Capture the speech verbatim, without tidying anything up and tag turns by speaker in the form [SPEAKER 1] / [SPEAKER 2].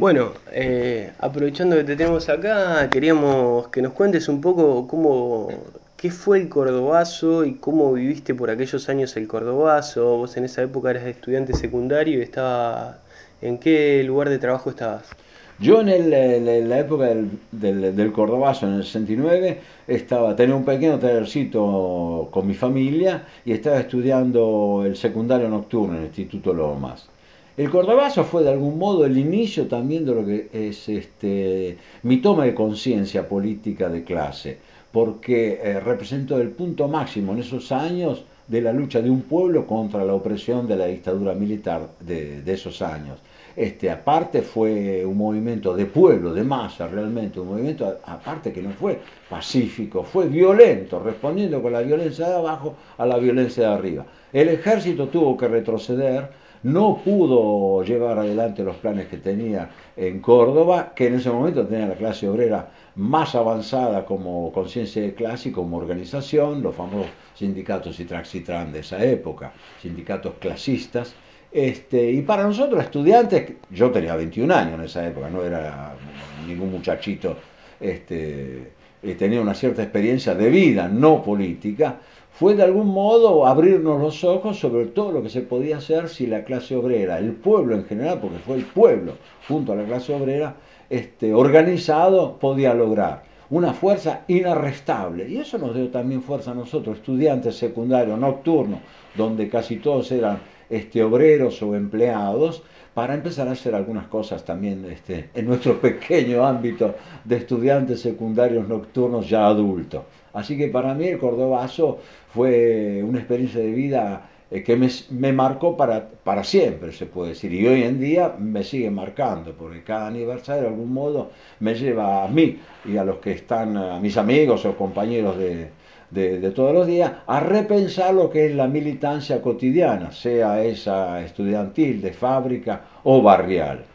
[SPEAKER 1] Bueno, eh, aprovechando que te tenemos acá, queríamos que nos cuentes un poco cómo, qué fue el Cordobazo y cómo viviste por aquellos años el Cordobazo. Vos en esa época eras estudiante secundario y estabas, ¿en qué lugar de trabajo estabas?
[SPEAKER 2] Yo en, el- en en la época del, del, del Cordobazo, en el sesenta y nueve, estaba, tenía un pequeño tallercito con mi familia y estaba estudiando el secundario nocturno en el Instituto Lomas. El Cordobazo fue de algún modo el inicio también de lo que es este, mi toma de conciencia política de clase, porque eh, representó el punto máximo en esos años de la lucha de un pueblo contra la opresión de la dictadura militar de, de esos años. Este, aparte fue un movimiento de pueblo, de masa realmente, un movimiento aparte que no fue pacífico, fue violento, respondiendo con la violencia de abajo a la violencia de arriba. El ejército tuvo que retroceder, no pudo llevar adelante los planes que tenía en Córdoba, que en ese momento tenía la clase obrera más avanzada como conciencia de clase y como organización, los famosos sindicatos Citrax-Citran de esa época, sindicatos clasistas. Este, y para nosotros estudiantes, yo tenía veintiún años en esa época, no era ningún muchachito, este, eh, tenía una cierta experiencia de vida, no política, fue de algún modo abrirnos los ojos sobre todo lo que se podía hacer si la clase obrera, el pueblo en general, porque fue el pueblo junto a la clase obrera, este, organizado, podía lograr una fuerza inarrestable. Y eso nos dio también fuerza a nosotros, estudiantes secundarios, nocturnos, donde casi todos eran este, obreros o empleados, para empezar a hacer algunas cosas también este, en nuestro pequeño ámbito de estudiantes secundarios nocturnos ya adultos. Así que para mí el Cordobazo fue una experiencia de vida eh, que me, me marcó para, para siempre, se puede decir, y hoy en día me sigue marcando, porque cada aniversario de algún modo me lleva a mí y a los que están, a mis amigos o compañeros de, de, de todos los días, a repensar lo que es la militancia cotidiana, sea esa estudiantil, de fábrica o barrial.